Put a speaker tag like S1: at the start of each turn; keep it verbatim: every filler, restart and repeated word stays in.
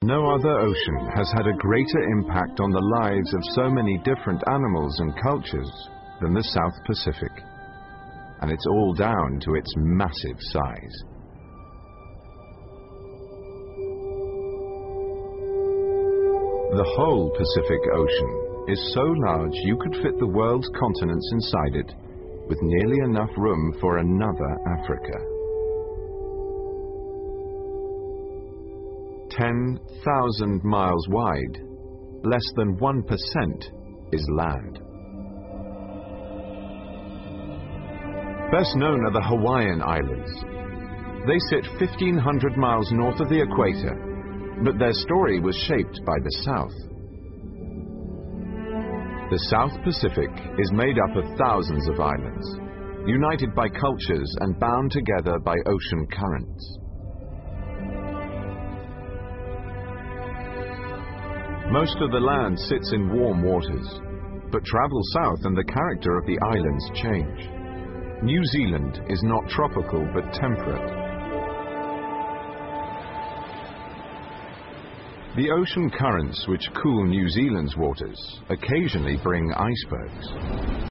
S1: No other ocean has had a greater impact on the lives of so many different animals and cultures than the South Pacific. And it's all down to its massive size. The whole Pacific Ocean is so large you could fit the world's continents inside it, with nearly enough room for another Africa. ten thousand miles wide, less than one percent is land. Best known are the Hawaiian Islands. They sit fifteen hundred miles north of the equator, but their story was shaped by the South. The South Pacific is made up of thousands of islands, united by cultures and bound together by ocean currents. Most of the land sits in warm waters, but travel south and the character of the islands change. New Zealand is not tropical but temperate. The ocean currents which cool New Zealand's waters occasionally bring icebergs.